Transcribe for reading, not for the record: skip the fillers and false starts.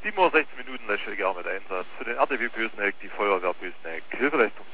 7:16 Löschwege mit Einsatz für den RTW Pösneck, die Feuerwehr Pösneck. Hilfeleistung